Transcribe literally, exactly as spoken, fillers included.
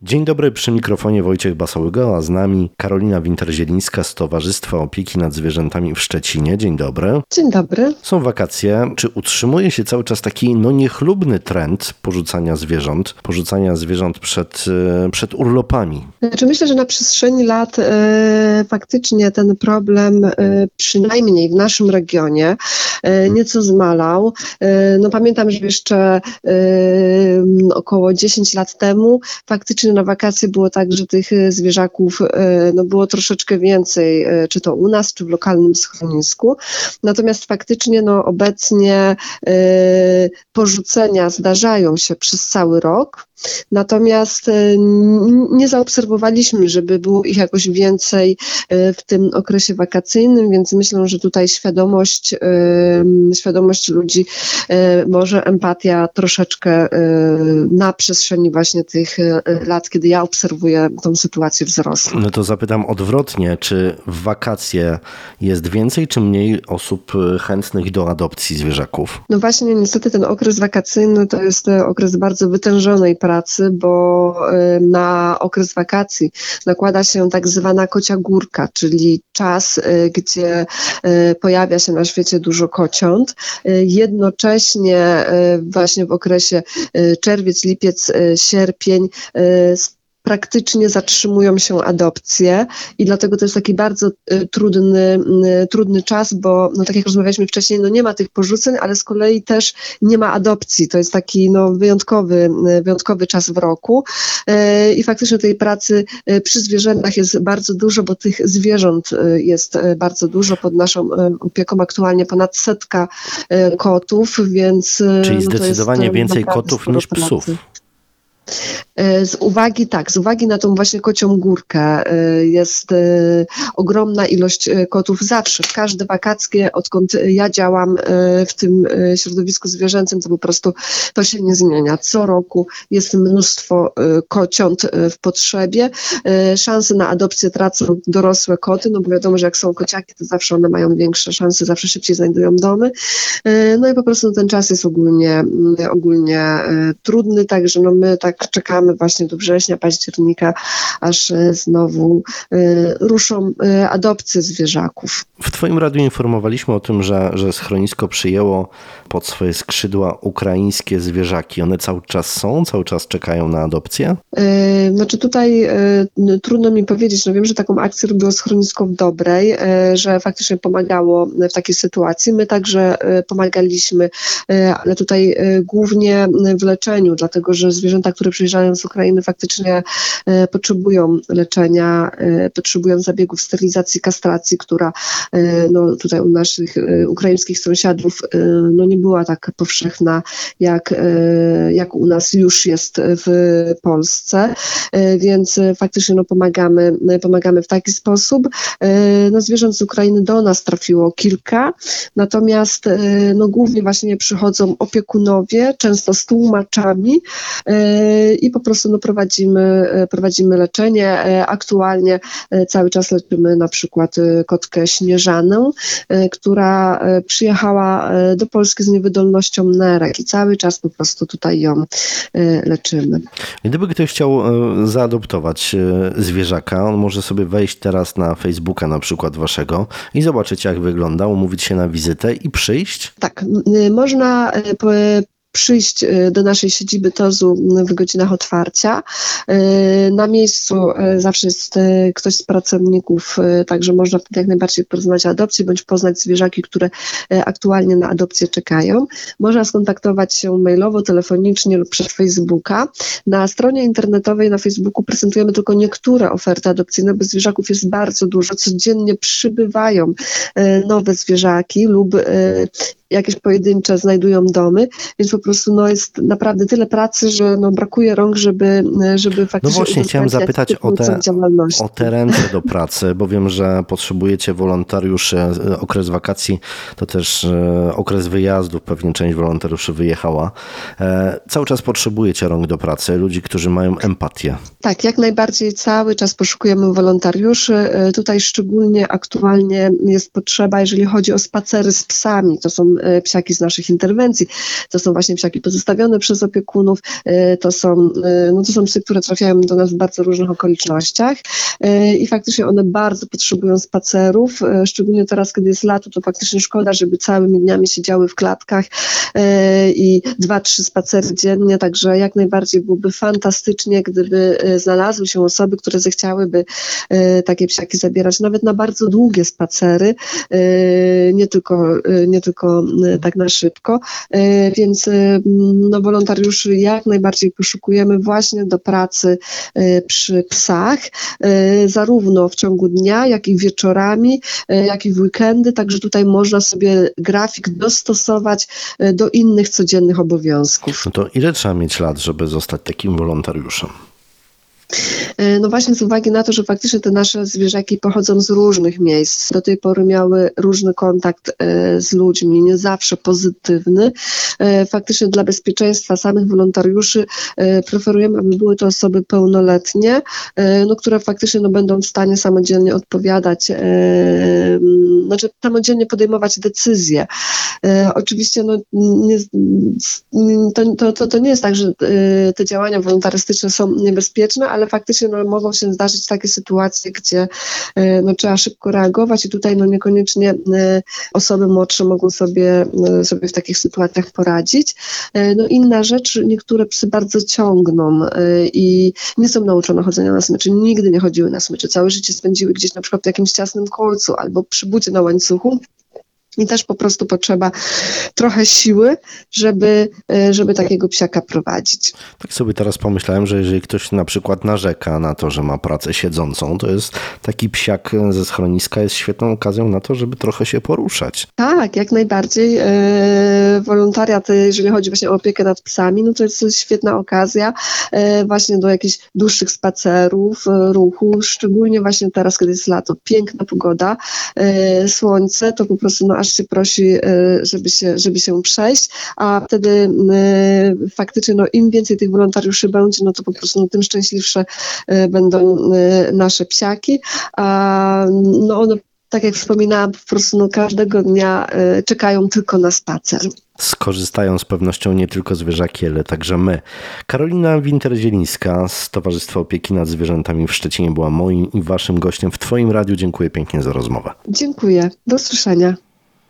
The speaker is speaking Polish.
Dzień dobry, przy mikrofonie Wojciech Basałyga, a z nami Karolina Winter-Zielińska z Towarzystwa Opieki nad Zwierzętami w Szczecinie. Dzień dobry. Dzień dobry. Są wakacje. Czy utrzymuje się cały czas taki no niechlubny trend porzucania zwierząt, porzucania zwierząt przed, przed urlopami? Znaczy myślę, że na przestrzeni lat e, faktycznie ten problem e, przynajmniej w naszym regionie e, nieco zmalał. E, no pamiętam, że jeszcze e, około dziesięć lat temu faktycznie na wakacje było tak, że tych zwierzaków e, no było troszeczkę więcej, e, czy to u nas, czy w lokalnym schronisku. Natomiast faktycznie no obecnie e, porzucenia zdarzają się przez cały rok. Natomiast nie zaobserwowaliśmy, żeby było ich jakoś więcej w tym okresie wakacyjnym, więc myślę, że tutaj świadomość, świadomość ludzi, może empatia troszeczkę na przestrzeni właśnie tych lat, kiedy ja obserwuję tą sytuację, wzrosła. No to zapytam odwrotnie, czy w wakacje jest więcej czy mniej osób chętnych do adopcji zwierzaków? No właśnie, niestety ten okres wakacyjny to jest okres bardzo wytężonej pracy, bo na okres wakacji nakłada się tak zwana kocia górka, czyli czas, gdzie pojawia się na świecie dużo kociąt. Jednocześnie właśnie w okresie czerwiec, lipiec, sierpień praktycznie zatrzymują się adopcje i dlatego to jest taki bardzo y, trudny, y, trudny czas, bo no, tak jak rozmawialiśmy wcześniej, no nie ma tych porzuceń, ale z kolei też nie ma adopcji. To jest taki no, wyjątkowy, y, wyjątkowy czas w roku y, i faktycznie tej pracy y, przy zwierzętach jest bardzo dużo, bo tych zwierząt y, jest y, bardzo dużo. Pod naszą y, opieką aktualnie ponad setka y, kotów, więc... Y, Czyli no, zdecydowanie jest, y, więcej kotów niż pracy. psów. Z uwagi, tak, z uwagi na tą właśnie kocią górkę jest ogromna ilość kotów zawsze, w każde wakacje, odkąd ja działam w tym środowisku zwierzęcym, to po prostu to się nie zmienia. Co roku jest mnóstwo kociąt w potrzebie. Szanse na adopcję tracą dorosłe koty, no bo wiadomo, że jak są kociaki, to zawsze one mają większe szanse, zawsze szybciej znajdują domy. No i po prostu ten czas jest ogólnie, ogólnie trudny, także no my tak czekamy właśnie do września, października, aż znowu y, ruszą y, adopcje zwierzaków. W Twoim radiu informowaliśmy o tym, że, że schronisko przyjęło pod swoje skrzydła ukraińskie zwierzaki. One cały czas są? Cały czas czekają na adopcję? Y, znaczy tutaj y, trudno mi powiedzieć. No wiem, że taką akcję robiło schronisko w Dobrej, y, że faktycznie pomagało w takiej sytuacji. My także y, pomagaliśmy, y, ale tutaj y, głównie w leczeniu, dlatego że zwierzęta, które przyjeżdżają z Ukrainy, faktycznie e, potrzebują leczenia, e, potrzebują zabiegów sterylizacji, kastracji, która e, no, tutaj u naszych e, ukraińskich sąsiadów e, no, nie była tak powszechna, jak, e, jak u nas już jest w Polsce, e, więc e, faktycznie no, pomagamy, pomagamy w taki sposób. E, no, zwierząt z Ukrainy do nas trafiło kilka, natomiast e, no, głównie właśnie przychodzą opiekunowie, często z tłumaczami, i po prostu no, prowadzimy, prowadzimy leczenie. Aktualnie cały czas leczymy na przykład kotkę Śnieżanę, która przyjechała do Polski z niewydolnością nerek i cały czas po prostu tutaj ją leczymy. Gdyby ktoś chciał zaadoptować zwierzaka, on może sobie wejść teraz na Facebooka na przykład waszego i zobaczyć, jak wygląda, umówić się na wizytę i przyjść? Tak, można po przyjść do naszej siedziby T O Z-u w godzinach otwarcia. Na miejscu zawsze jest ktoś z pracowników, także można wtedy jak najbardziej porozmawiać o adopcji bądź poznać zwierzaki, które aktualnie na adopcję czekają. Można skontaktować się mailowo, telefonicznie lub przez Facebooka. Na stronie internetowej na Facebooku prezentujemy tylko niektóre oferty adopcyjne, bo zwierzaków jest bardzo dużo. Codziennie przybywają nowe zwierzaki lub jakieś pojedyncze znajdują domy, więc po prostu no, jest naprawdę tyle pracy, że no, brakuje rąk, żeby, żeby faktycznie... No właśnie, chciałem zapytać o te, o te ręce do pracy, bo wiem, że potrzebujecie wolontariuszy. Okres wakacji to też okres wyjazdów, pewnie część wolontariuszy wyjechała. Cały czas potrzebujecie rąk do pracy, ludzi, którzy mają empatię. Tak, jak najbardziej cały czas poszukujemy wolontariuszy. Tutaj szczególnie aktualnie jest potrzeba, jeżeli chodzi o spacery z psami. To są psiaki z naszych interwencji, to są właśnie psiaki pozostawione przez opiekunów, to są, no to są psy, które trafiają do nas w bardzo różnych okolicznościach i faktycznie one bardzo potrzebują spacerów, szczególnie teraz, kiedy jest lato, to faktycznie szkoda, żeby całymi dniami siedziały w klatkach i dwa, trzy spacery dziennie, także jak najbardziej byłoby fantastycznie, gdyby znalazły się osoby, które zechciałyby takie psiaki zabierać nawet na bardzo długie spacery, nie tylko, nie tylko tak na szybko, więc no, wolontariuszy jak najbardziej poszukujemy właśnie do pracy przy psach, zarówno w ciągu dnia, jak i wieczorami, jak i w weekendy, także tutaj można sobie grafik dostosować do innych codziennych obowiązków. No to ile trzeba mieć lat, żeby zostać takim wolontariuszem? No właśnie z uwagi na to, że faktycznie te nasze zwierzaki pochodzą z różnych miejsc, do tej pory miały różny kontakt z ludźmi, nie zawsze pozytywny. Faktycznie dla bezpieczeństwa samych wolontariuszy preferujemy, aby były to osoby pełnoletnie, no, które faktycznie no, będą w stanie samodzielnie odpowiadać, znaczy samodzielnie podejmować decyzje. Oczywiście no, nie, to, to, to nie jest tak, że te działania wolontarystyczne są niebezpieczne, ale faktycznie no, mogą się zdarzyć takie sytuacje, gdzie no, trzeba szybko reagować i tutaj no, niekoniecznie osoby młodsze mogą sobie, sobie w takich sytuacjach poradzić. No, inna rzecz, niektóre psy bardzo ciągną i nie są nauczone chodzenia na smyczy, nigdy nie chodziły na smyczy, całe życie spędziły gdzieś na przykład w jakimś ciasnym kolcu albo przy bucie na łańcuchu. I też po prostu potrzeba trochę siły, żeby, żeby takiego psiaka prowadzić. Tak sobie teraz pomyślałem, że jeżeli ktoś na przykład narzeka na to, że ma pracę siedzącą, to jest taki psiak ze schroniska jest świetną okazją na to, żeby trochę się poruszać. Tak, jak najbardziej. Wolontariat, jeżeli chodzi właśnie o opiekę nad psami, no to jest świetna okazja właśnie do jakichś dłuższych spacerów, ruchu, szczególnie właśnie teraz, kiedy jest lato, piękna pogoda, słońce, to po prostu no aż się prosi, żeby się, żeby się przejść, a wtedy faktycznie no, im więcej tych wolontariuszy będzie, no to po prostu no, tym szczęśliwsze będą nasze psiaki, a no one, tak jak wspominałam, po prostu no, każdego dnia czekają tylko na spacer. Skorzystają z pewnością nie tylko zwierzaki, ale także my. Karolina Winter-Zielińska z Towarzystwa Opieki nad Zwierzętami w Szczecinie była moim i waszym gościem w Twoim radiu. Dziękuję pięknie za rozmowę. Dziękuję. Do usłyszenia.